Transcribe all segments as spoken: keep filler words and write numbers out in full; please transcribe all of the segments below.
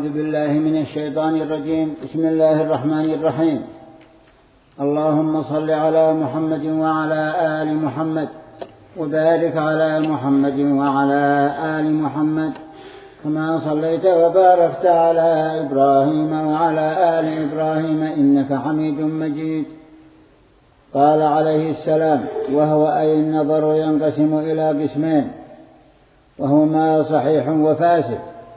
أعوذ بالله من الشيطان الرجيم. بسم الله الرحمن الرحيم. اللهم صل على محمد وعلى آل محمد وبارك على محمد وعلى آل محمد كما صليت وباركت على إبراهيم وعلى آل إبراهيم إنك حميد مجيد. قال عليه السلام: وهو أي النظر ينقسم إلى قسمين، وهما صحيح وفاسد.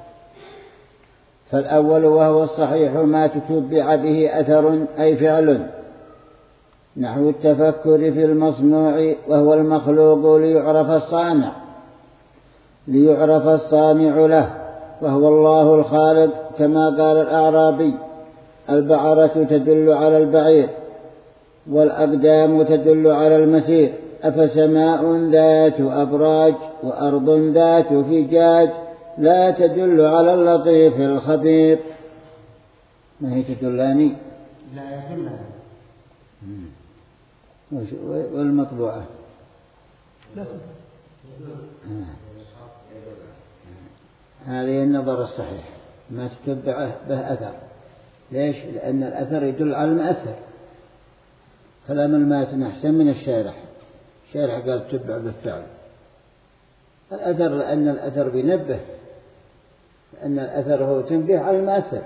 فالأول وهو الصحيح ما تتبع به أثر أي فعل، نحو التفكر في المصنوع وهو المخلوق ليعرف الصانع ليعرف الصانع له، وهو الله الخالق، كما قال الأعرابي: البعرة تدل على البعير، والأقدام تدل على المسير، أفسماء ذات أبراج وأرض ذات فجاج لا تدل على اللطيف الخبير. ما هي تدلاني؟ لا يدلها. والمطبوعة لا هذه النظر الصحيح ما تتبعه به أثر. ليش؟ لأن الأثر يدل على المأثر. كلام الماتن أحسن من الشارح. الشارح قال تتبع بالفعل. الأثر لأن الأثر بينبه، لأن الأثر هو تنبيه على المأثر.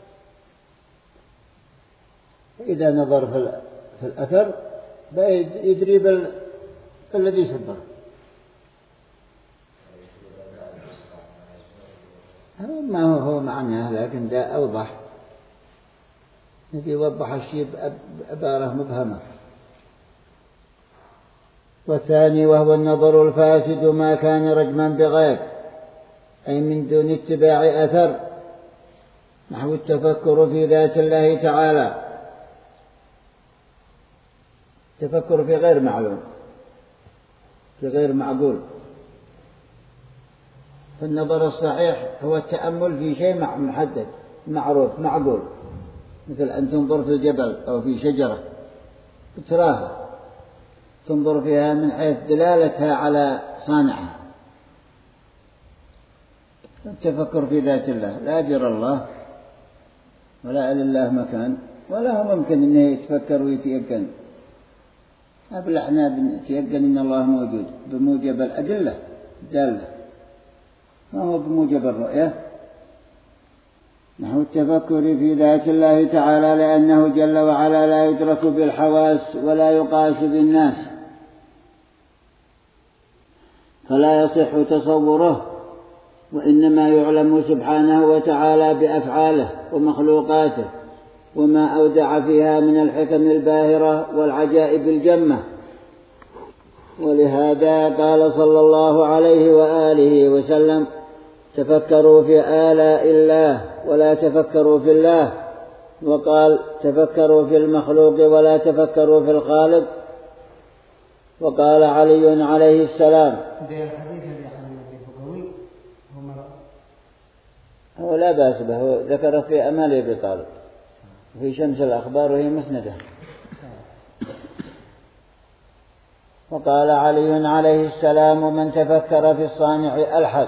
فإذا نظر في الأثر يدري بالذي سبه. ما هو هو معناه، لكن ده أوضح. نبي يوضح الشيء بعبارة مبهمة. والثاني وهو النظر الفاسد ما كان رجما بغير، أي من دون اتباع أثر، نحو التفكر في ذات الله تعالى. تفكر في غير معلوم، في غير معقول. فالنظر الصحيح هو التأمل في شيء محدد معروف معقول، مثل أن تنظر في الجبل أو في شجرة بتراها، تنظر فيها من حيث دلالتها على صانعها. التفكر في ذات الله لا يرى الله ولا لله مكان، ولا هو ممكن أنه يتفكر ويتيقن. قبل احنا بنتيقن ان الله موجود بموجب الأدلة الدالة، ما هو بموجب الرؤية. نحو التفكر في ذات الله تعالى، لأنه جل وعلا لا يدرك بالحواس ولا يقاس بالناس، فلا يصح تصوره، وإنما يعلم سبحانه وتعالى بأفعاله ومخلوقاته وما أودع فيها من الحكم الباهرة والعجائب الجمة. ولهذا قال صلى الله عليه وآله وسلم: تفكروا في آلاء الله ولا تفكروا في الله. وقال: تفكروا في المخلوق ولا تفكروا في الخالق. وقال علي عليه السلام: هو لا بأس به، هو ذكر في أمال أبي طالب في شمس الأخبار وهي مسندة. وقال علي عليه السلام: من تفكر في الصانع ألحد،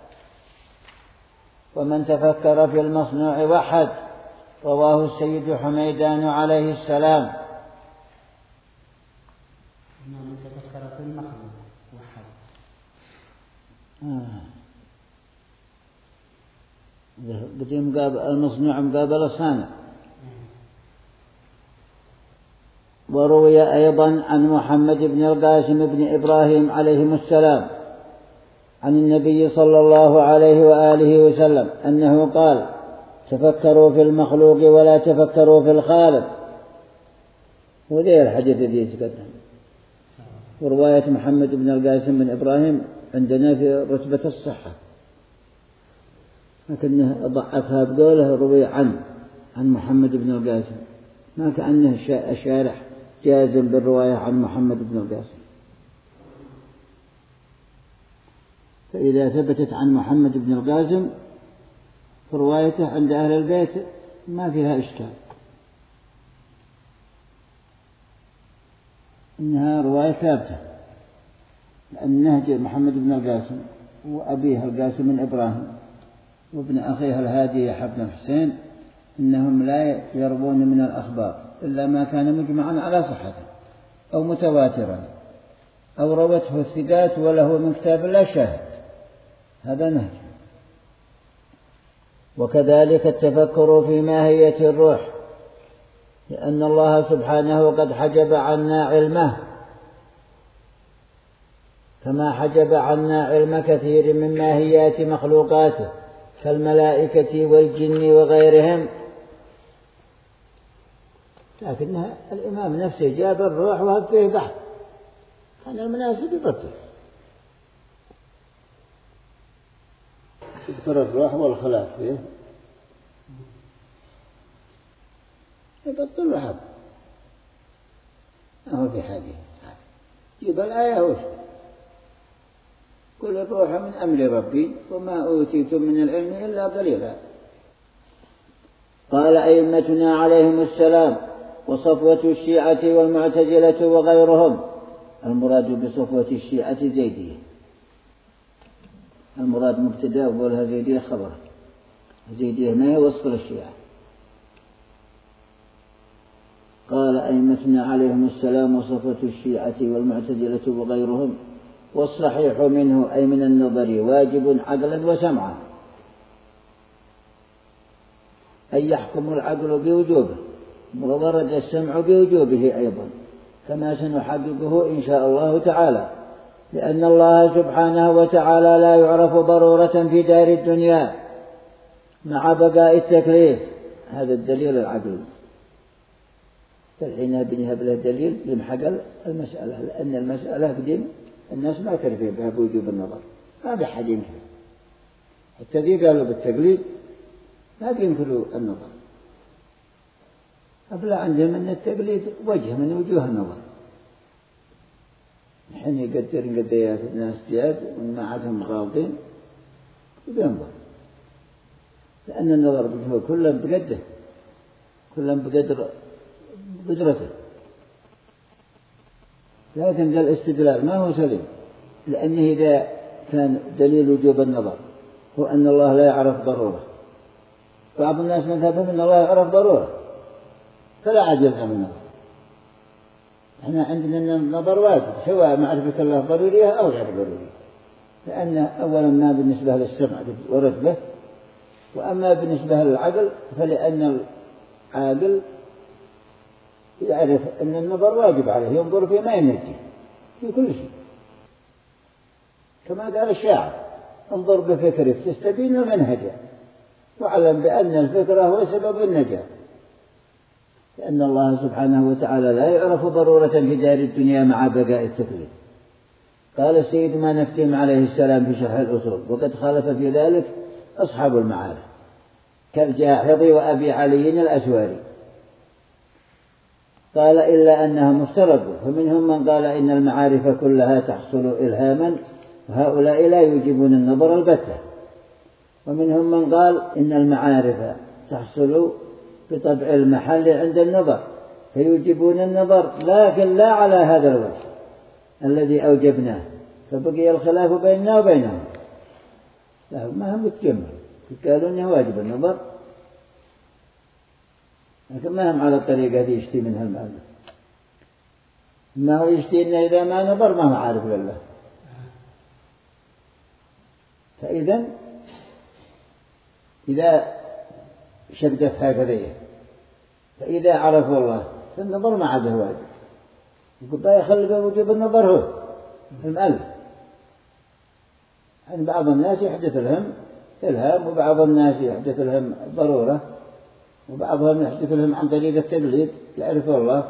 ومن تفكر في المصنوع وحد. رواه السيد حميدان عليه السلام. من تفكر في المخلوق وحد. قديم مقابل المصنوع مقابل الصانع. وروي أيضا عن محمد بن القاسم بن إبراهيم عليهم السلام عن النبي صلى الله عليه وآله وسلم أنه قال: تفكروا في المخلوق ولا تفكروا في الخالق. وذي الحديث الذي يتقدم. ورواية محمد بن القاسم بن إبراهيم عندنا في رتبة الصحة، لكنه ضعفها بقوله روي عن عن محمد بن القاسم، ما كأنه الشارح جازم بالرواية عن محمد بن القاسم. فإذا ثبتت عن محمد بن القاسم فروايته عند أهل البيت ما فيها إشكال، إنها رواية ثابتة، لأن نهج محمد بن القاسم وأبيه القاسم بن إبراهيم وابن أخيه الهادي يحيى بن حسين إنهم لا يروون من الأخبار إلا ما كان مجمعا على صحته أو متواترا أو روته الثقات وله من كتاب لا شاهد. هذا نهج. وكذلك التفكر في ماهية الروح، لأن الله سبحانه قد حجب عنا علمه كما حجب عنا علم كثير من ماهيات مخلوقاته كالملائكة والجن وغيرهم. لكن الإمام نفسه جاب الروح وهب فيه بحث، كان المناسب يبطل يذكر الروح والخلاق فيه يبطل وحب. ما هو في حاجة جيب الآية وش قل الروح من أمر ربي وما أوتيتم من العلم إلا قليلا. قال أئمتنا عليهم السلام وصفوة الشيعة والمعتزلة وغيرهم. المراد بصفوة الشيعة زيدية، المراد مبتدأ وقولها زيدية خبر. زيدية ما هي وصف للشيعة. قال أئمتنا عليهم السلام وصفوة الشيعة والمعتزلة وغيرهم. والصحيح منه أي من النظر واجب عقلا وسمعا، أي يحكم العقل بوجوبه، وورد السمع بوجوبه أيضا كما سنحققه إن شاء الله تعالى، لأن الله سبحانه وتعالى لا يعرف ضرورة في دار الدنيا مع بقاء التكليف. هذا الدليل العقل. فالحين بنهب له دليل يمحق المسألة، لأن المسألة قديم الناس ما كرفوا بها بوجوب النظر، ما بحد ينكر. حتى ذي قالوا بالتقليد ما بينكروا النظر، أبلا عندهم أن التقليد وجه من وجوه النظر. الحين يقدر قديات الناس جاد وما عادهم غالطين وبينظر، لأن النظر هو كلهم بقدره، كلهم بقدر قدرته. لكن ذا الاستدلال ما هو سليم، لأنه إذا كان دليل وجوب النظر هو أن الله لا يعرف ضرورة، بعض الناس مذهبهم أن الله يعرف ضرورة فلا عاد يلزم النظر. احنا عندنا النظر واجب سواء معرفة الله ضرورية أو غير ضرورية، لأن أولا ما بالنسبة للسمع ورد به، وأما بالنسبة للعقل فلأن العاقل يعرف أن النظر واجب عليه، ينظر فيما ينجي في كل شيء، كما قال الشاعر انظر بفكرك تستبين منهجا واعلم بأن الفكرة هو سبب النجاة. لأن الله سبحانه وتعالى لا يعرف ضرورة في دار الدنيا مع بقاء التكليف. قال السيد ما نفتهم عليه السلام في شرح الأصول وقد خالف في ذلك أصحاب المعارف كالجاحظ وأبي علي الأسواري. قال إلا أنهم افترقوا، فمنهم من قال إن المعارف كلها تحصل إلهاما وهؤلاء لا يوجبون النظر البتة، ومنهم من قال إن المعارف تحصل بطبع المحل عند النظر فيوجبون النظر، لكن لا على هذا الوجه الذي أوجبناه، فبقي الخلاف بيننا وبينهم. ما هم يتجمع قالوا إنه واجب النظر، لكن ما هم على الطريقة هذه يشتي منها المؤلف. ما هو يشتي إنه إذا ما نظر ما هو عارف لله. فإذا إذا شدت هكذا فإذا عرفوا الله فالنظر ما عاده واجب. يقول بقى يخلي بوجوب النظر هو المؤلف. يعني بعض الناس يحدث لهم إلهام، وبعض الناس يحدث لهم ضرورة، وبعضهم يحدث لهم عن طريق التقليد يعرفوا الله.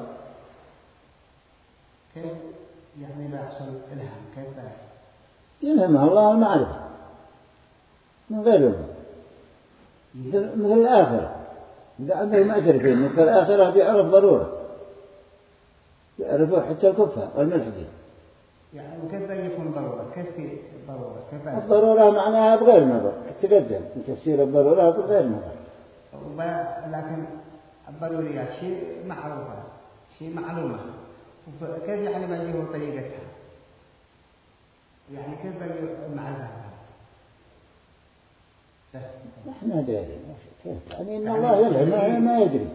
كيف يعني لا يحصل إلهام؟ كيف لا يلهمها الله المعرفة من غيره، مثل الآخرة لأنه ما تعرفين مثل الآخرة بيعرف ضرورة، يعرفوا حتى الكفار والملحدين. يعني كيف يكون ضرورة؟ كيف ضرورة؟ كيف الضرورة معناها بغير نظر، تقدم تفسير الضرورة بغير نظر. لكن الضروريات شيء معروفة، شيء معلومة، كيف يعني بيجيه طريقتها؟ يعني كيف بيجيه معرفتها؟ احنا دارين كيف يعني إن الله يلعن ما يدري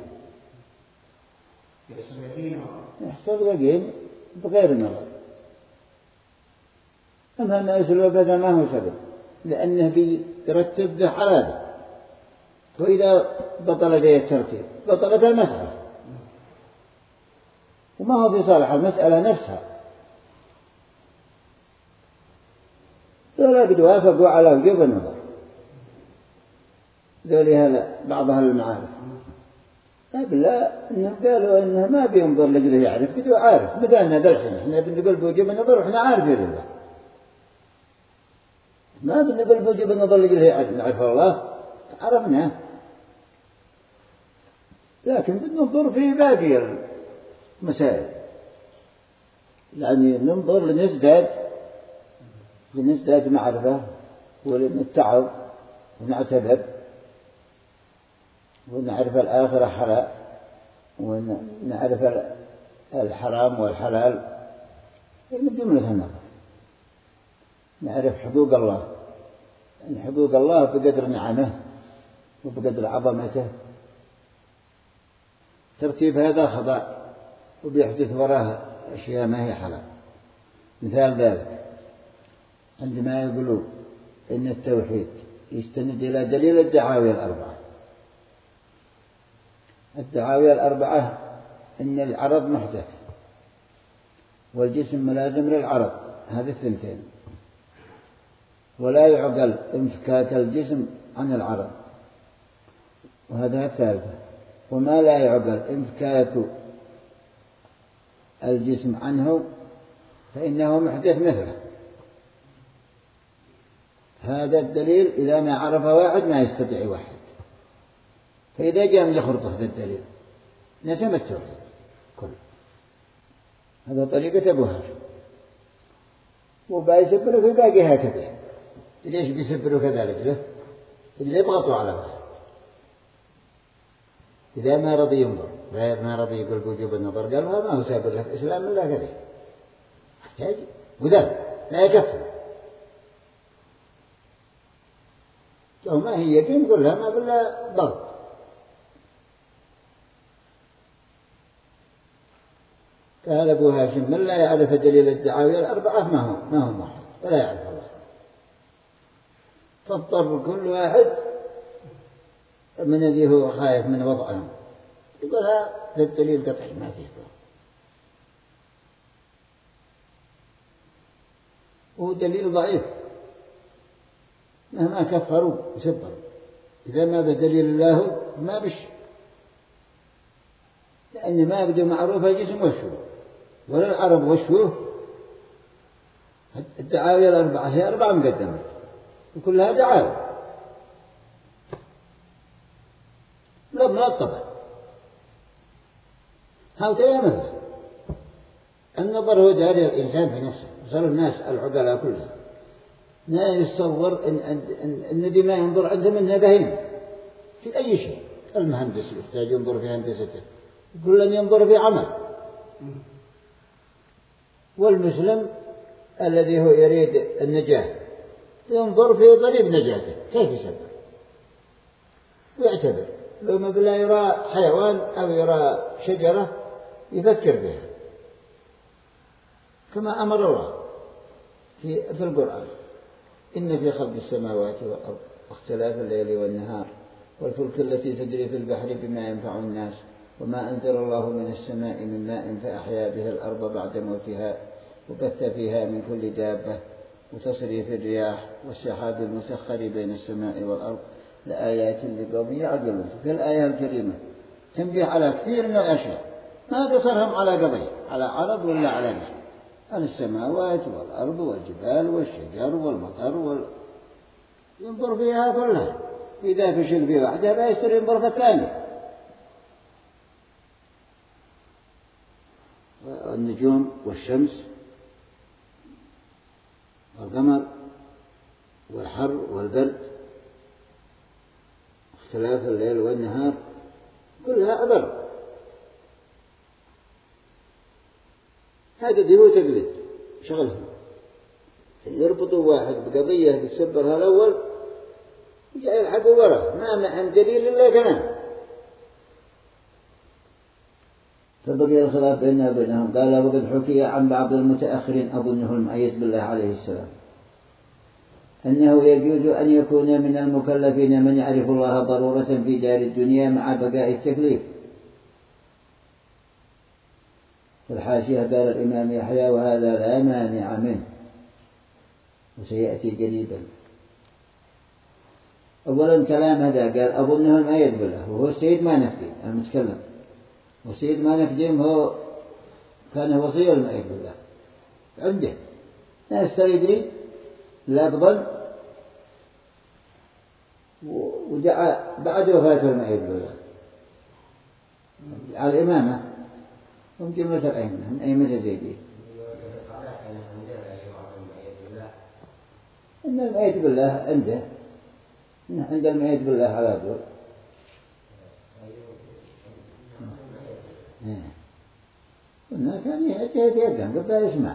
يحصل يقين بغير نظر. أما ما يسلو بهذا ما هو سبب لأنه بيرتب له على هذا، وإذا بطل ذي الترتيب بطلت المسألة وما هو في صالح المسألة نفسها. ذولا قد وافقوا على وجوب النظر، ذولي هذا بعض أهل المعارف لا إنهم قالوا إنه ما بينظر لجله يعرف بدو عارف مثلنا ذا الحين إحنا بنقول بوجوب النظر وإحنا عارفين لله، ما بنقول بوجوب النظر لجله يعرف نعرف الله عرفناه، لكن بننظر في باقي المسائل يعني ننظر لنزداد لنزداد معرفة ولنتعظ ونعتبر ونعرف الآخرة حلال ونعرف الحرام والحلال من جملة النظر. نعرف حقوق الله، يعني حقوق الله بقدر نعمه وبقدر عظمته. ترتيب هذا خطأ وبيحدث وراه أشياء ما هي حلال. مثال ذلك عندما يقولون إن التوحيد يستند إلى دليل الدعاوى الأربعة. الدعاوى الأربعة إن العرض محدث والجسم ملازم للعرض، هذه الثنتين، ولا يعقل انفكاك الجسم عن العرض، وهذا الثالثة، وما لا يعقل انفكاك الجسم عنه فإنه محدث مثله. هذا الدليل إذا ما عرف واحد ما يستطيع واحد، فإذا جاء من يخرطه بالدليل نسم التوحيد كله. هذا طريقة أبو هاشم، وبيسبروا في باقي هكذا. ليش بيسبروا كذلك له؟ اللي يضغطوا على واحد إذا ما رضي ينظر غير ما رضي يقول بوجوب النظر قال ما هو سابر لك إسلام إلا كذا محتاج قدام لا يكفر. لو ما هي يقين قل لها ما بلا ضغط. قال أبو هاشم من لا يعرف دليل الدعاوى الأربعة ما هو ما هو واحد ولا يعرف الله، فاضطر كل واحد من الذي هو خايف من وضعهم يقول هذا الدليل قطعي ما فيه ضغط، وهو دليل ضعيف مهما كفروا وسبروا إذا ما بدليل الله ما بش، لأن ما بدو معروف الجسم وشوه ولا العرب وشوه. الدعاوى الأربعة هي أربع مقدمات وكلها دعاوى لا مرتبة. هؤلاء مثلا النظر هو داري الإنسان في نفسه، صار الناس العقلاء كلها ما يتصور إن إن النبي ما ينظر عندهم إنه بهيم في أي شيء. المهندس يحتاج ينظر في هندسته، كل أن ينظر في عمل. والمسلم الذي هو يريد النجاة ينظر في طريق نجاته كيف يسبر ويعتبر. لو ما بلا يرى حيوان أو يرى شجرة يفكر بها كما أمر الله في في القرآن إن في خلق السماوات والأرض واختلاف الليل والنهار والفلك التي تجري في البحر بما ينفع الناس وما أنزل الله من السماء من ماء فأحيا به الأرض بعد موتها وبث فيها من كل دابة وتصريف الرياح والسحاب المسخر بين السماء والأرض لآيات لقوم يعقلون. في الآية الكريمة تنبيه على كثير من الأشياء ما تصرهم على قضية على عرض ولا على نسل عن السماوات والأرض والجبال والشجر والمطر وال... ينظر فيها كلها، إذا فشل في واحدة لا يستر ينظر في الثانية. النجوم والشمس والقمر والحر والبرد اختلاف الليل والنهار كلها عبر. هذا دي هو تقليد شغلهم، يربطوا واحد بقضية بتسبرها الأول جاء الحق ورا ما من دليل إلا كلام. فبقي الخلاف بيننا وبينهم. قال وقد حكي عن بعض المتأخرين أظنه المؤيد بالله عليه السلام أنه يجوز أن يكون من المكلفين من يعرف الله ضرورة في دار الدنيا مع بقاء التكليف. في الحاشية قال الإمام يحيى وهذا لا مانع منه وسيأتي قريبا. أولا كلام هذا قال أظنه المؤيد بالله وهو السيد ما نكدم المتكلم، والسيد ما نكدم هو كان وصي المؤيد بالله عنده ناس تريد لفظا ودعا بعد وفاة المؤيد بالله على الإمامة هم جملة الأئمة من أئمة الزيدية إن المؤيد بالله عنده عند المؤيد بالله على دور قلنا كان يتيقن قبل يسمع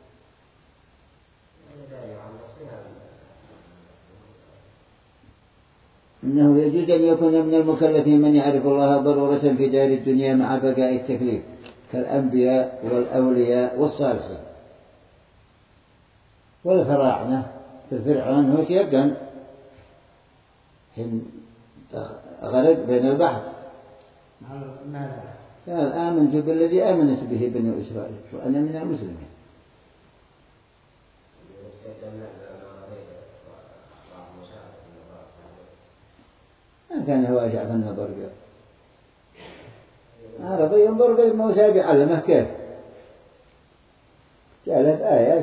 إنه يجوز أن يكون من المكلفين من يعرف الله ضرورة في دار الدنيا مع بقاء التكليف كالأنبياء والأولياء والصالحين والفراعنة. الفرعون هو تيقن حين غرق بين البحر قال آمنت بالذي آمنت به بنو إسرائيل وأنا من المسلمين. ما كان هو أشعف النظر عربي ينظر بالموسى بيعلمه كيف جعلت آيات.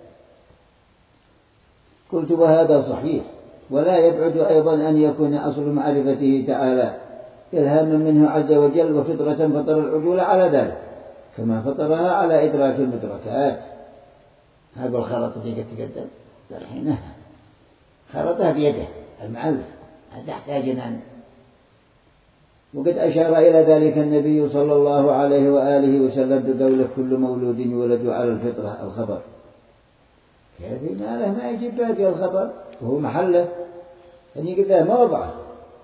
قلت وهذا صحيح ولا يبعد أيضا أن يكون أصل معرفته تعالى إلهاما منه عز وجل وفطرة فطر العقول على ذلك كما فطرها على إدراك المدركات. هذا الخرط اللي قد تقدم الحين خرطها بيده المعلف هذا يحتاج أن. وقد أشار إلى ذلك النبي صلى الله عليه وآله وسلم بقوله كل مولود يولد على الفطرة الخبر كيف ما له ما يجيب باقي الخبر وهو محله أن يقول له ما وضعه.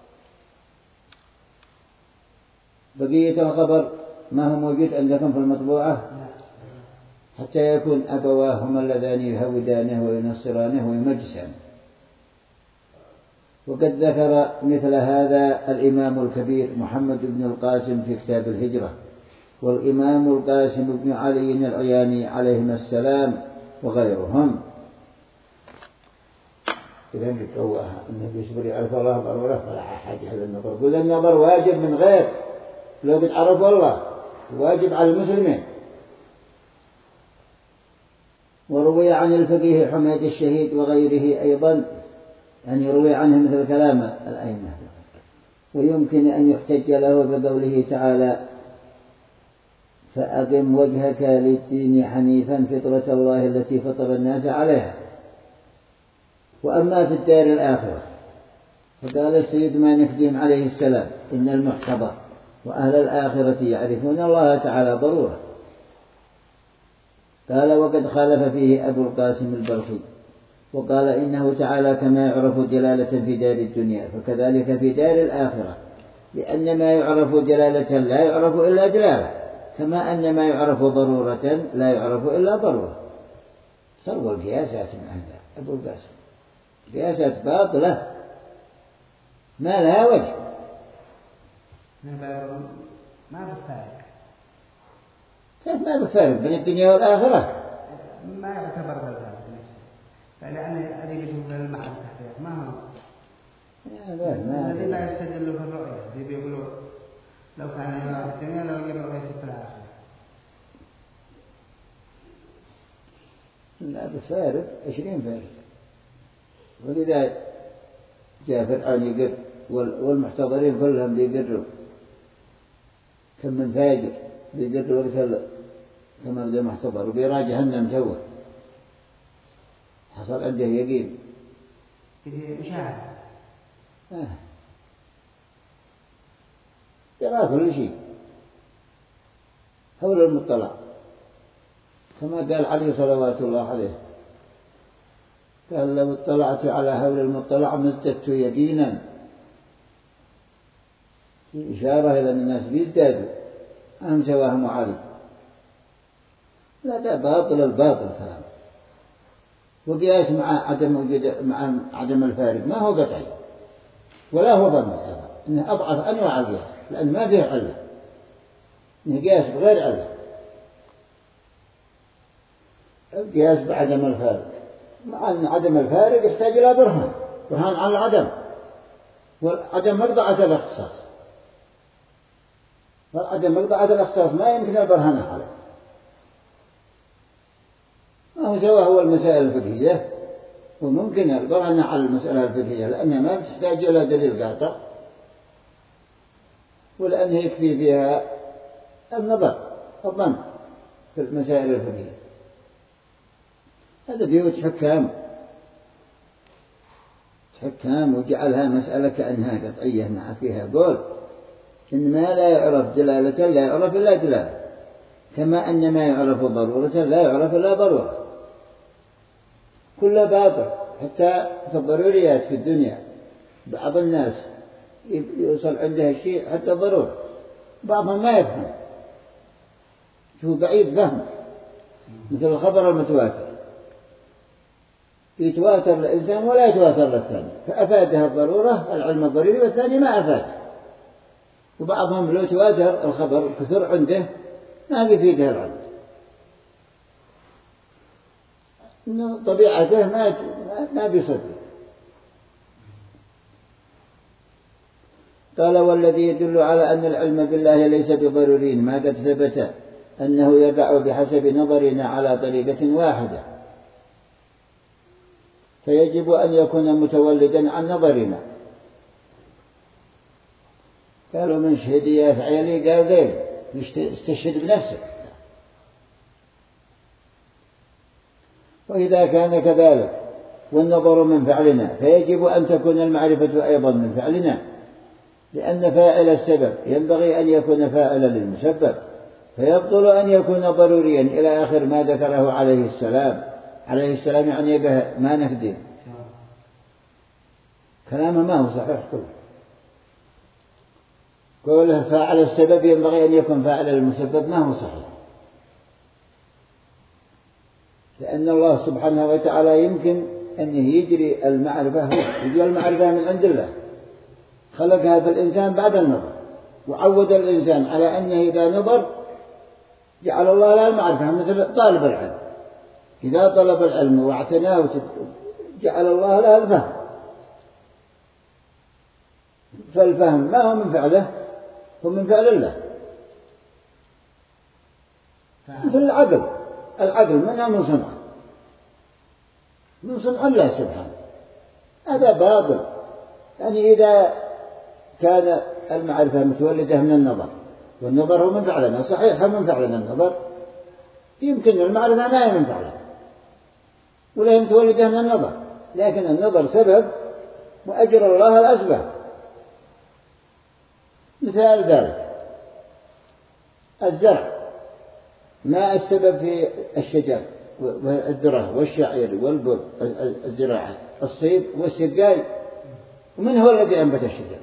بقية الخبر ما هو موجود عندكم في المطبوعة حتى يكون أبواه هما اللذان يهودانه وينصرانه ويمجسانه. وقد ذكر مثل هذا الإمام الكبير محمد بن القاسم في كتاب الهجرة والإمام القاسم بن علي العياني عليهما السلام وغيرهم. إذا نتوها النبي يصبر يعرف الله ضرورة فلا حاجة إلى النظر. قل النظر واجب من غير لو قد عرفوا الله واجب على المسلمين. وروي عن الفقيه حميد الشهيد وغيره أيضا أن يروي عنه مثل كلام الأئمة. ويمكن أن يحتج له بقوله تعالى فأقم وجهك للدين حنيفا فطرة الله التي فطر الناس عليها. وأما في الدار الآخرة فقال السيد مانك عليه السلام إن المحتضر وأهل الآخرة يعرفون الله تعالى ضرورة. قال وقد خالف فيه أبو القاسم البلخي وقال إنه تعالى كما يعرف جلالة في دار الدنيا فكذلك في دار الآخرة لأن ما يعرف جلالة لا يعرف إلا جلالة كما أن ما يعرف ضرورة لا يعرف إلا ضرورة. سوى القياسات مع هذا أبو القاسم قياسات باطلة ما لها وجه. ما بفارق كيف ما بفارق بين الدنيا والآخرة؟ ما يعتبر بالفارق فلأن أدلته في المعنى التحقيق ما هو الذي لا يستدل في الرؤية الذي بيقولوا لو كان يرى في الدنيا لو يرى الرؤية في الآخرة. لا بفارق عشرين فارق. ولذا جاء فرعون يقر والمحتضرين كلهم بيقروا كم من فاجر بيقر وقت كما بدأ محتضر وبيرى جهنم توه حصل عنده يقين مشاهد آه. يرى كل شيء حول المطلع كما قال عليه صلوات الله عليه قال لو اطلعت على هول المطلع ما ازددت يقينا، إشارة إلى أن الناس بيزدادوا أهم سواهم علي. لا، ده باطل الباطل كلام. وقياس مع عدم وجود مع عدم الفارق ما هو قطعي ولا هو ظني، إنه أضعف أنواع القياس لأن ما فيه علة، إنه قياس بغير علة. القياس بعدم الفارق، مع أن عدم الفارق يحتاج إلى برهان، برهان على العدم، والعدم مقطعة الاختصاص، والعدم مقطعة الاختصاص ما يمكن البرهان عليه. ما هو سوى هو المسائل الفقهية، وممكن البرهان على المسألة الفقهية لأنها ما تحتاج إلى دليل قاطع، ولأنها يكفي فيها النظر الظن في المسائل الفقهية. هذا بيوت حكام حكام وجعلها مسألة كأنها قطعية مع فيها قول إن ما لا يعرف دلالة لا يعرف إلا دلالة، كما أن ما يعرف ضرورة لا يعرف إلا ضرورة. كل باطل، حتى في الضروريات في الدنيا بعض الناس يوصل عنده شيء حتى ضرورة، بعضهم ما يفهم، شو بعيد فهم، مثل الخبر المتواتر يتواتر الإنسان ولا يتواتر للثاني، فأفادها الضرورة العلم الضروري والثاني ما أفاد. وبعضهم لو تواتر الخبر كثر عنده ما بيفيده العلم، إنه طبيعته ما ما بيصدق. قال والذي يدل على أن العلم بالله ليس بضروري ما قد ثبت أنه يقع بحسب نظرنا على طريقة واحدة، فيجب أن يكون متولدا عن نظرنا. قالوا من شهد يا فعلي، قال غير استشهد بنفسك. وإذا كان كذلك والنظر من فعلنا فيجب أن تكون المعرفة أيضا من فعلنا، لأن فاعل السبب ينبغي أن يكون فاعلا للمسبب، فيبطل أن يكون ضروريا إلى آخر ما ذكره عليه السلام. عليه السلام يعني به ما نكذب كلامه ما هو صحيح كله. قوله فاعل السبب ينبغي أن يكون فاعلا للمسبب ما هو صحيح، لأن الله سبحانه وتعالى يمكن أن يجري المعرفة يجري المعرفة من عند الله، خلقها في الإنسان بعد النظر، وعود الإنسان على أنه إذا نظر جعل الله له المعرفة، مثل طالب العلم إذا طلب العلم واعتناه جعل الله له الفهم. فالفهم ما هو من فعله، هو من فعل الله. مثل العقل، العقل منها من صنعه، من صنع الله سبحانه. هذا باطل، يعني إذا كان المعرفة متولدة من النظر، والنظر هو من فعلنا، صحيح من فعلنا النظر، يمكن المعرفة ما هي من فعلنا ولا هي متولدة من النظر، لكن النظر سبب وأجر الله الأسباب. مثال ذلك الزرع، ما السبب في الشجر والذرة والشعير والبر الزراعة الصيد والسقاي، ومن هو الذي أنبت الشجر؟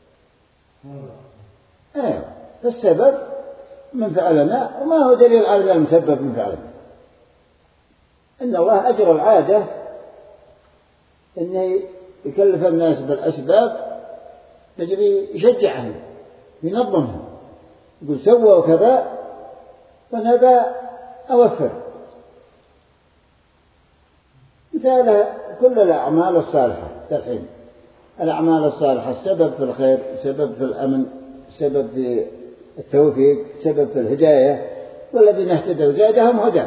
ايوه، السبب من فعلنا، وما هو دليل على المسبب من فعلنا. إن الله أجر العادة إنه يكلف الناس بالأسباب، تجري يشجعهم ينظمهم، يقول سووا كذا فنبى أوفر. مثال كل الأعمال الصالحة الحين، الأعمال الصالحة السبب في الخير، سبب في الأمن، سبب في التوفيق، سبب في الهداية، والذين اهتدوا زادهم هدى.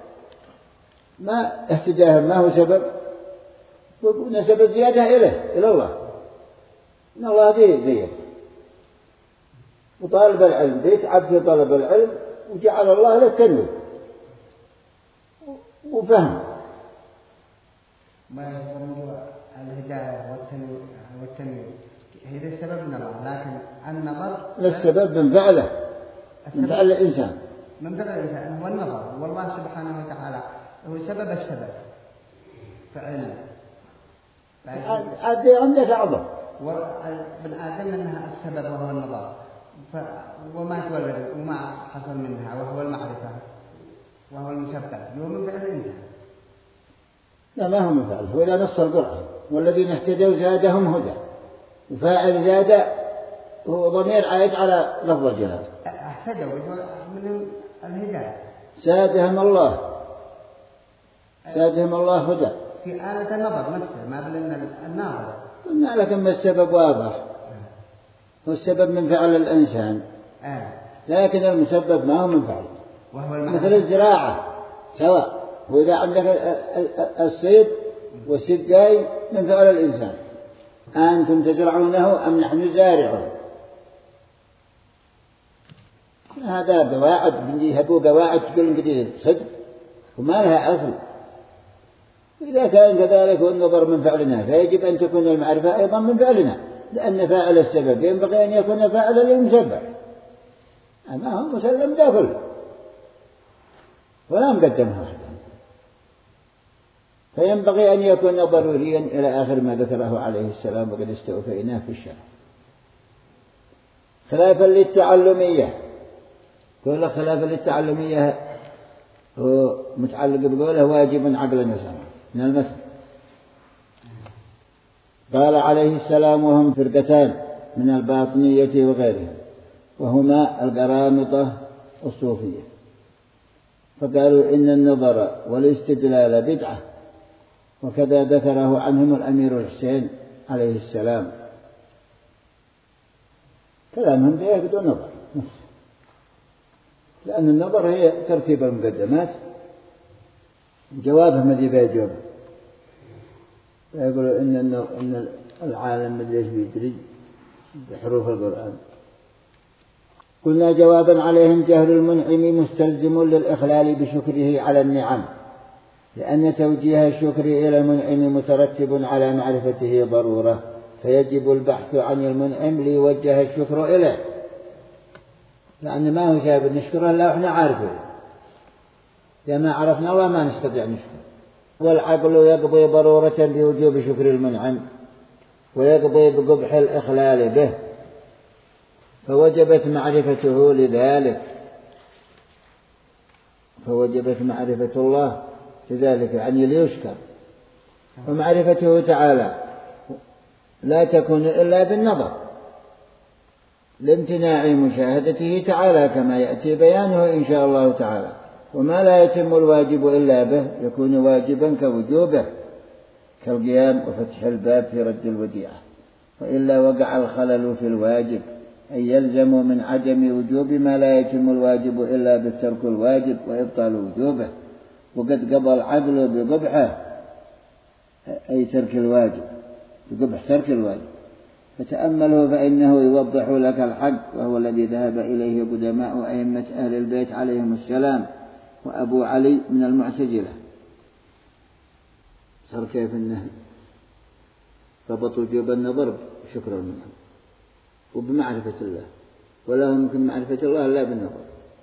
ما اهتداهم ما هو سبب، ونسب الزيادة إليه إلى الله، إن الله به زيد. وطالب العلم بيتعب في طلب العلم وجعل الله له تنوير وفهم. ما يسمى الهداية والتنوير هذا السبب من الله، لكن النظر السبب من فعله، من فعل الإنسان، من فعل الإنسان هو النظر، والله سبحانه وتعالى هو سبب السبب، فعلا عاد عندك أعظم وابن آدم منها السبب وهو النظر ف... وما تولد وما حصل منها وهو المعرفة وهو المسبب هو من فعل الإنسان. لا ما هو من فعله وإلى نص القرآن والذين اهتدوا زادهم هدى وفاعل زاد هو ضمير عائد على لفظ الجلال. اهتدوا من الهداية زادهم الله زادهم الله هدى في آلة النظر نفسه ما بلنا الناظر قلنا لكن السبب واضح هو السبب من فعل الإنسان آه. لكن المسبب ما هو من فعله وهو مثل الزراعة سواء وإذا عندك الصيد والسقاي من فعل الإنسان أنتم تزرعونه أم نحن زارعون هذا قواعد يهبوا قواعد تقول قديد صدق وما لها أصل. إذا كان كذلك والنظر من فعلنا فيجب أن تكون المعرفة أيضا من فعلنا لأن فاعل السبب ينبغي أن يكون فاعلا للمسبب أما هو مسلم داخل ولا مقدمه أحدا فينبغي أن يكون ضروريا إلى آخر ما ذكره عليه السلام وقد استوفيناه في الشرع. خلافا للتعلمية كل خلافا للتعلمية هو متعلق بقوله واجب عقلا وسمعا من المثل. قال عليه السلام وهم فرقتان من الباطنية وغيرهم وهما القرامطة الصوفية فقالوا إن النظر والاستدلال بدعة وكذا ذكره عنهم الأمير الحسين عليه السلام كلامهم بيه بدون نظر لأن النظر هي ترتيب المقدمات جوابهم الذي بيجوب يقولوا إن إن العالم الذي بيدري بحروف القرآن. قلنا جوابا عليهم جهل المنعم مستلزم للإخلال بشكره على النعم لأن توجيه الشكر إلى المنعم مترتب على معرفته ضرورة فيجب البحث عن المنعم ليوجه الشكر إليه لأن ما هو شيء نشكره إلا وإحنا عارفين لما عرفنا الله ما نستطيع نشكر. والعقل يقضي ضرورة بوجوب شكر المنعم ويقضي بقبح الإخلال به فوجبت معرفته لذلك فوجبت معرفة الله لذلك يعني ليشكر. ومعرفته تعالى لا تكون إلا بالنظر لامتناع مشاهدته تعالى كما يأتي بيانه إن شاء الله تعالى. وما لا يتم الواجب إلا به يكون واجبا كوجوبه كالقيام وفتح الباب في رد الوديعة وإلا وقع الخلل في الواجب أي يلزم من عدم وجوب ما لا يتم الواجب إلا بالترك الواجب وإبطال وجوبه وقد قضى العدل بقبحه أي ترك الواجب بقبح ترك الواجب فتأمله فإنه يوضح لك الحق وهو الذي ذهب إليه قدماء أئمة أهل البيت عليهم السلام وأبو علي من المعتزلة. صار كيف النهي ربط وجوب النظر بشكر المنعم وبمعرفة الله ولا يمكن معرفة الله إلا بالنظر.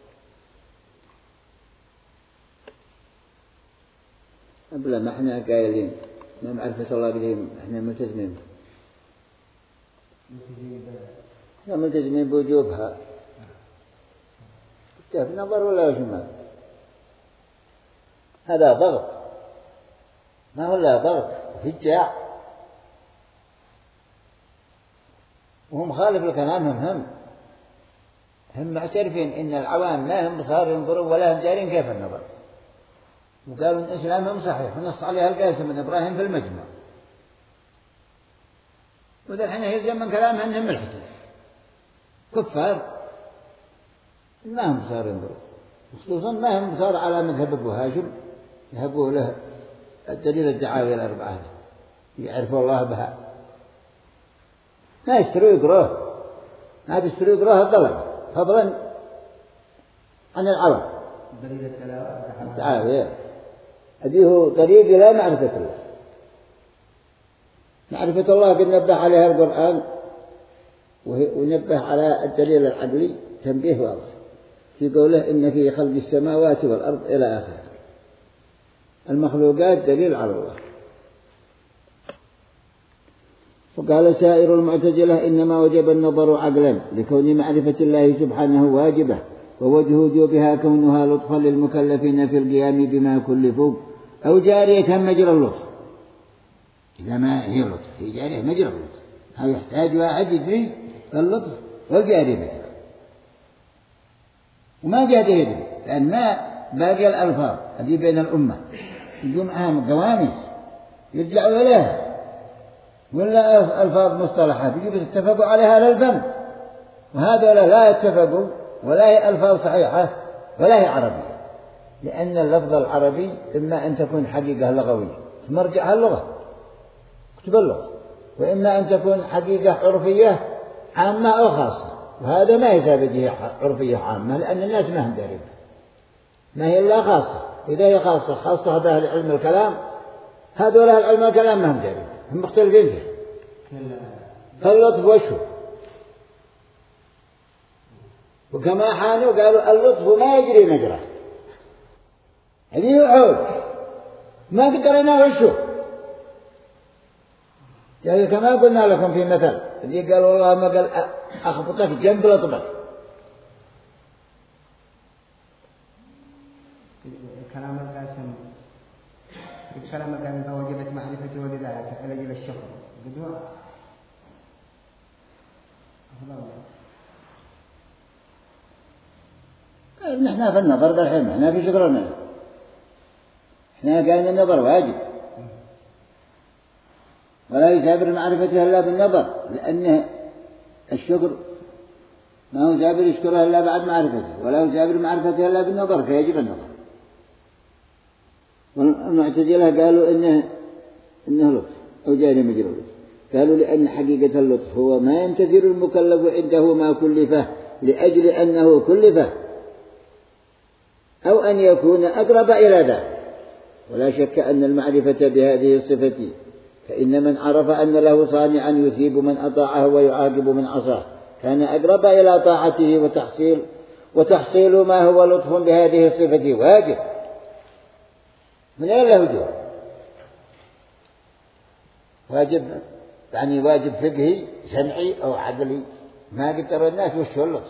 أبلا ما احنا قايلين ما معرفة الله قديم احنا ملتزمين لا ملتزمين بوجوبها كيف نظر ولا شمال هذا ضغط ما هو لا ضغط هجاع وهم مخالف الكلام هم هم هم معترفين إن العوام ما هم صار ينظرون ولا هم دارين كيف النظر وقالوا إن إسلامهم صحيح ونص عليها القاسم بن إبراهيم في المجمع وذا الحين يلزم من كلام أنهم ملحدين كفار ما هم صار ينظرون خصوصا ما هم صار على مذهب أبو هاشم يهبوا له الدليل الدعاوي الأربعة يعرفوا الله بها ما يشتروا يقروه ما يشتروا يقروه الطلبة فضلا عن العوام دليل الدعاوي هذه طريق إلى معرفة الله. معرفة الله قد نبه عليها القرآن ونبه على الدليل العقلي تنبيه واضح في قوله إن في خلق السماوات والأرض إلى آخره. المخلوقات دليل على الله وقال سائر المعتزلة إنما وجب النظر عقلا لكون معرفة الله سبحانه واجبة، ووجه وجوبها كونها لطفا للمكلفين في القيام بما كلفوا، أو جارية مجرى اللطف. إذا ما هي لطف هي جارية مجرى اللطف، أو يحتاج واحد يدري اللطف والجارية مجرى، وما جاد يدري لأن ما باقي الألفاظ هذه بين الأمة يجوا معهم قواميس يرجعوا إليها، ولا ألفاظ مصطلحات يجب يتفقوا عليها للفم، وهذا لا يتفقوا ولا هي ألفاظ صحيحة ولا هي عربية، لأن اللفظ العربي إما أن تكون حقيقة لغوية مرجعها اللغة كتب اللغة، وإما أن تكون حقيقة عرفية عامة أو خاصة، وهذا ما يسابقه عرفية عامة لأن الناس ما هم دارين، ما هي إلا خاصة. إذا هي خاصة خاصة هذا علم الكلام، هذول العلم الكلام ما هم دارين، هم مختلفين فيه. فاللطف وشو، وكما حانوا قالوا اللطف ما يجري مجرى، هذه يعود ما قدرنا وشو، يعني كما قلنا لكم في مثل الذي قال والله ما قال أخبطك جنب لطبك. كلام القاسم الكلام القاسم إذا وجبت معرفته ولذلك ألجل الشكر قدوة نحن في النظر بالحين احنا في شكرنا، احنا قالنا النظر واجب ولا يسابر معرفته إلا بالنظر، لأن الشكر ما هو سابر يشكره إلا بعد معرفته، ولا يسابر معرفته إلا بالنظر، فيجب النظر. والمعتزلة قالوا إنه إنه لطف أو جاري مجرى اللطف، قالوا لأن حقيقة اللطف هو ما ينتظر المكلف عنده ما كلفه لأجل أنه كلفه، أو أن يكون أقرب إلى ذلك. ولا شك أن المعرفة بهذه الصفة، فإن من عرف أن له صانعا يثيب من أطاعه ويعاقب من عصاه كان أقرب إلى طاعته، وتحصيل وتحصيل ما هو لطف بهذه الصفة واجب. من أين له وجوه؟ واجب يعني واجب فقهي سمعي أو عقلي، ما قدر الناس وش اللطف.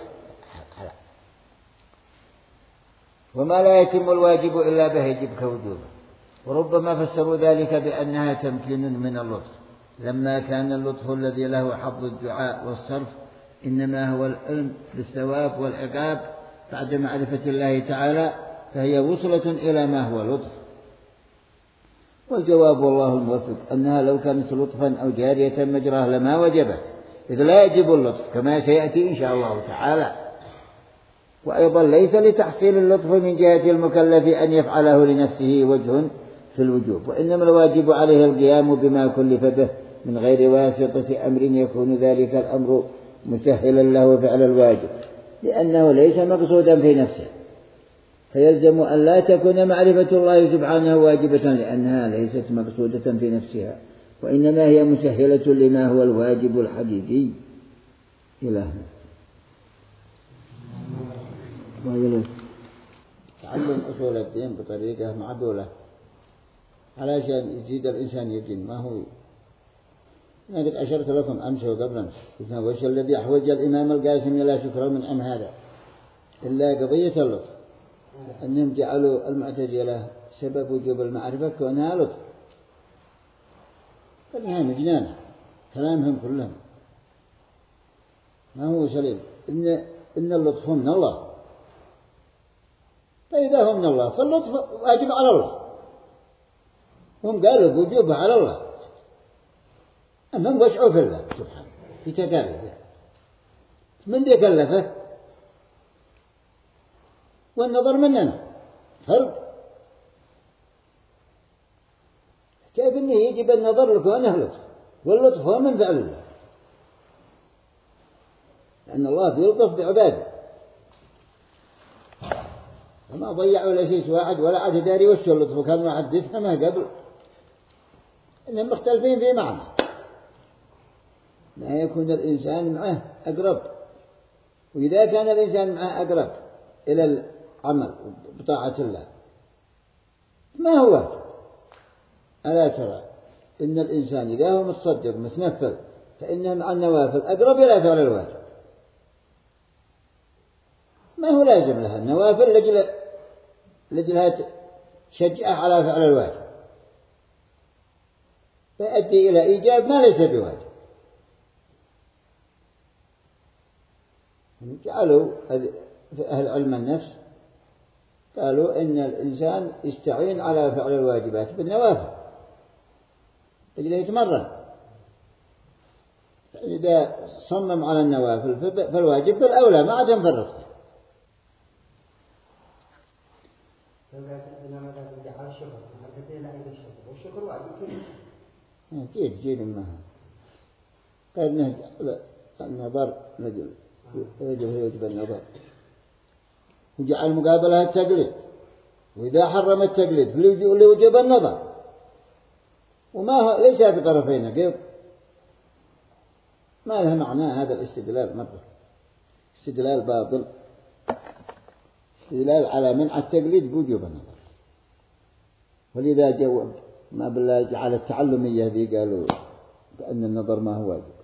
وما لا يتم الواجب إلا به يجب كوجوبه. وربما فسروا ذلك بأنها تمكين من اللطف، لما كان اللطف الذي له حظ الدعاء والصرف إنما هو العلم بالثواب والعقاب بعد معرفة الله تعالى، فهي وصلة إلى ما هو لطف. والجواب والله الموفق أنها لو كانت لطفا أو جارية مجراه لما وجبت، إذ لا يجب اللطف كما سيأتي إن شاء الله تعالى. وأيضا ليس لتحصيل اللطف من جهة المكلف أن يفعله لنفسه وجه في الوجوب، وإنما الواجب عليه القيام بما كلف به من غير واسطة أمر يكون ذلك الأمر مسهلا له فعل الواجب، لأنه ليس مقصودا في نفسه، فيلزم أن لا تكون معرفة الله سبحانه واجبة لأنها ليست مقصودة في نفسها، وإنما هي مسهلة لما هو الواجب الحقيقي. إلهنا تعلم أصول الدين بطريقة معدولة علشان يزيد الإنسان يقين. ما هو أنا قد أشرت لكم أمس وقبل أمس قلنا وش الذي أحوج الإمام القاسم إلى شكر من أم هذا إلا قضية اللطف، أنهم جعلوا المعتزلة سبب وجوب المعرفة كونها لطف، فالنهاية مجنانة كلامهم كلهم ما هو سليم. إن إن اللطف من الله، فإذا هو من الله فاللطف واجب على الله، هم قالوا وجوبه على الله، أنهم وشعوا في الله سبحانه في تكاليفه، من ذي كلفه والنظر مننا فرق. كيف إنه يجب النظر لكونه لطف، واللطف هو من فعل الله، لأن الله بيلطف بعباده، وما ضيعوا لشيء واحد ولا عاد داري وش اللطف، وكان واحد يفهمه قبل، إنهم مختلفين في معنى. لا يكون الإنسان معه أقرب، وإذا كان الإنسان معه أقرب إلى العمل بطاعة الله ما هو واجب. ألا ترى إن الإنسان إذا هو متصدق متنفل فإنها مع النوافل أقرب إلى فعل الواجب، ما هو لازم لها النوافل لجل لجلها تشجعه على فعل الواجب، فيؤدي إلى إيجاب ما ليس بواجب. جعلوا أهل علم النفس قالوا إن الإنسان يستعين على فعل الواجبات بالنوافل لجل يتمرن، فإذا صمم على النوافل فالواجب بالأولى ما عاد ينفرط فيه. جيد جيد ما قال النظر نجل يجب يجب النظر، وجعل مقابلها التقليد، وإذا حرم التقليد فليجي وجب النظر، وما ليس بطرفين قيض، ما لها معنى هذا الاستدلال مرة، استدلال باطل، استدلال على منع التقليد بوجوب النظر. ولذا جواب ما بالله جعل التعلمية ذي قالوا بأن النظر ما هو واجب،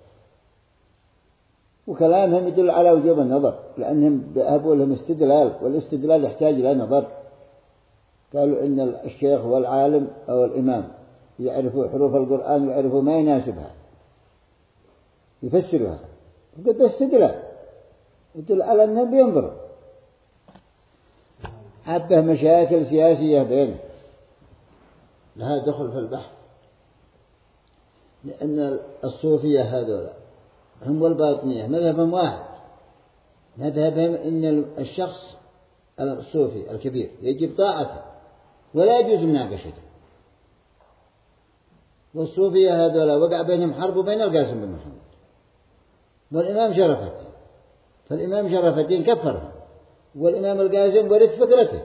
وكلامهم يدل على وجوب النظر لأنهم ذهبوا لهم استدلال، والاستدلال يحتاج إلى نظر. قالوا إن الشيخ والعالم أو الإمام يعرفوا حروف القرآن ويعرفوا ما يناسبها يفسرها، وقد استدلال يدل على أنهم بينظروا. حتى مشاكل سياسية بينه لها دخل في البحث، لأن الصوفية هذولا هم والباطنية مذهبهم واحد، مذهبهم إن الشخص الصوفي الكبير يجب طاعته ولا يجوز مناقشته. والصوفية هذولا وقع بينهم حرب بين القاسم بن محمد والإمام شرف الدين، فالإمام شرف الدين كفرهم، والإمام القاسم ورث فكرته،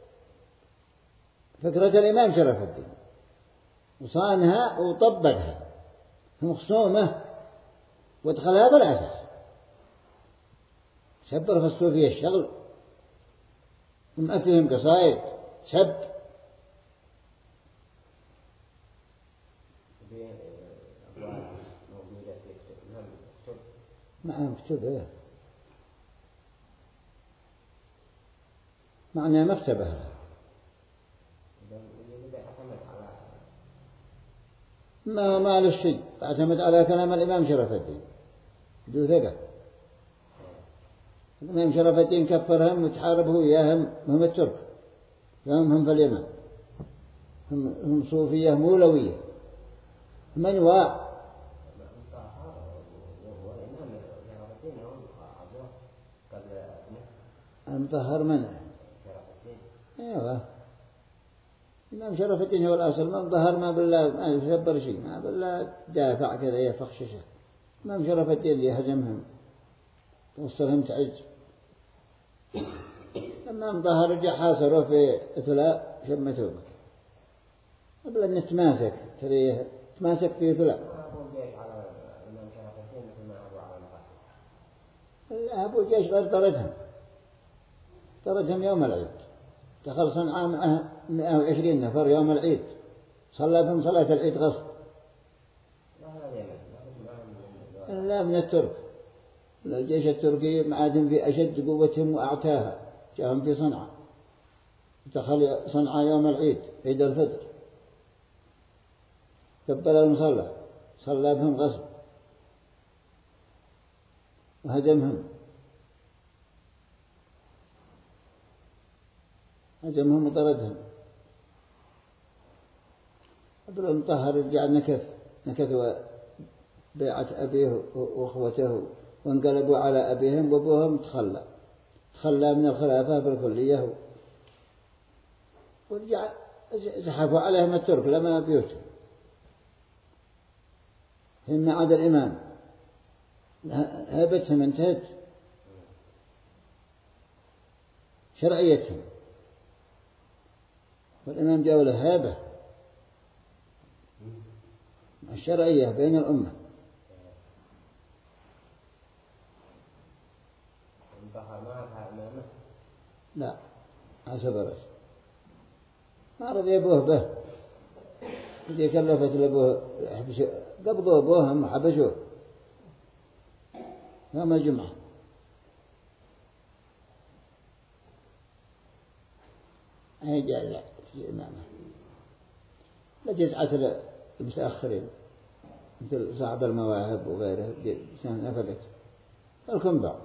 فكرة الإمام شرف الدين، وصانها وطبقها هم خصومه وادخلها بالأساس. شبر في الصوفية الشغل وما فيهم قصائد سب. ما مكتوب ايه معنى مكتبة ما ما له شيء، اعتمد على كلام الإمام شرف الدين ذو ثقة. الإمام شرف الدين كفرهم وتحاربه وياهم، هم الترك هم هم في اليمن، هم, هم صوفية مولوية، هم أنواع. المطهر منه ايوه، الإمام شرف الدين هو الأصل، ما ظهر ما بالله ما يشبر شيء، ما بالله دافع كذا يفخششه. الإمام شرف الدين يهزمهم توصلهم تعج. لما مظهر رجع حاصروا في إثلاء شمتوه قبل أن نتماسك تريه تماسك في إثلاء. أبو جيش غير طردهم طردهم يوم العيد، دخل صنعاء معه مئة وعشرين نفر يوم العيد، صلى بهم صلاة العيد غصب. لا من الترك، الجيش التركي معادهم في أشد قوتهم وأعتاها، جاءهم في صنعاء، دخل صنعاء يوم العيد عيد الفطر، قبل المصلى صلى بهم غصب وهزمهم هزمهم وطردهم. قبل المطهر رجع نكث نكث بيعة أبيه وأخوته وانقلبوا على أبيهم، وأبوهم تخلى تخلى من الخلافة بالكلية، ورجع زحفوا عليهم الترك لما بيوتهم. هم عاد الإمام هبتهم انتهت شرعيتهم، والإمام جاء له هابة الشرعية بين الأمة. لا ما سبرت، ما رضي أبوه به، إذا كلفت لأبوه قبضوا أبوهم وحبسوه يوم الجمعة أي جاء في إمامه لجزعة المتأخرين مثل صاحب المواهب وغيره بسنة نفقت الكنبع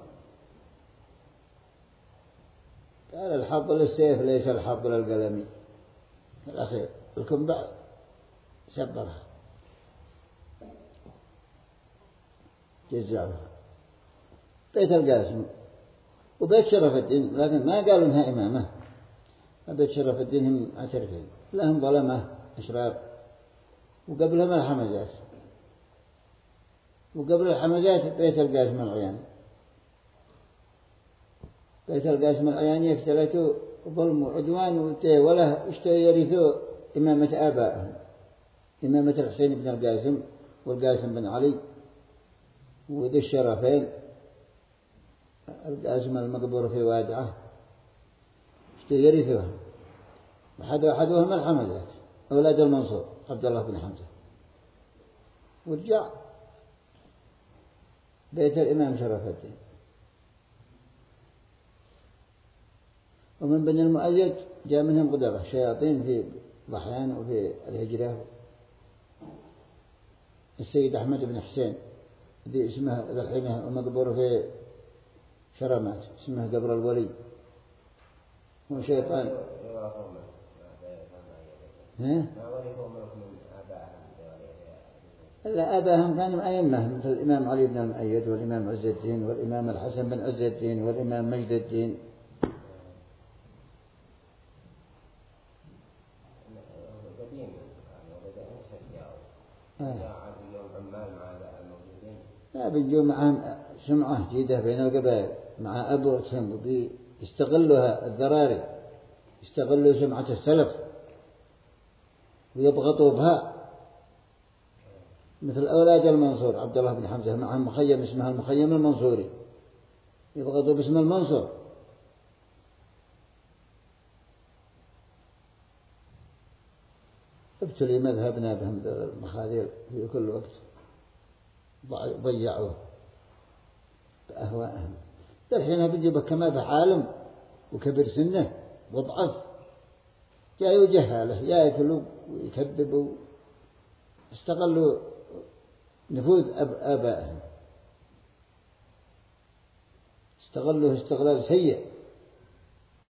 قال الحظ للسيف ليس الحظ للقلم الأخير الكنبع سبرها جزعها بيت القاسم وبيت شرف الدين لكن ما قالوا انها إمامة بيت شرف الدين هم عترفين لهم ظلمة أشرار وقبلهم الحمزات وقبل الحمزات بيت القاسم العياني بيت القاسم العياني اختلتوا ظلم وعدوان وله اشتوا يرثوا إمامة آبائهم إمامة الحسين بن القاسم والقاسم بن علي وذي الشرفين القاسم المقبور في وادعه اشتوا يرثوها أحدهم الحمزات أولاد المنصور عبد الله بن حمزة ورجع بيت الإمام شرف الدين ومن بني المؤيد جاء منهم قدرة شياطين في ضحيان وفي الهجرة السيد أحمد بن حسين ذي اسمه الحين ومقبور في شرمات اسمه قبر الولي وشيطان ها؟ لا أباهم كانوا أئمة مثل الإمام علي بن المؤيد والإمام عز الدين والإمام الحسن بن عز الدين والإمام مجد الدين لا بنجوا معهم سمعة جيدة بين القبائل مع أبوتهم يستغلها الذراري يستغلوا سمعة السلف ويبغطوا بها مثل أولاد المنصور عبد الله بن حمزة معهم مخيم اسمها المخيم المنصوري يبغضوا باسم المنصور ابتلي مذهبنا بهم المخاذيل في كل وقت ضيعوه بأهوائهم الحين بيجيبه كما بعالم وكبر سنه وضعف جاء يجهله يأكلوا ويكذبوا استغلوا نفوذ أب آبائهم استغلوه استغلال سيء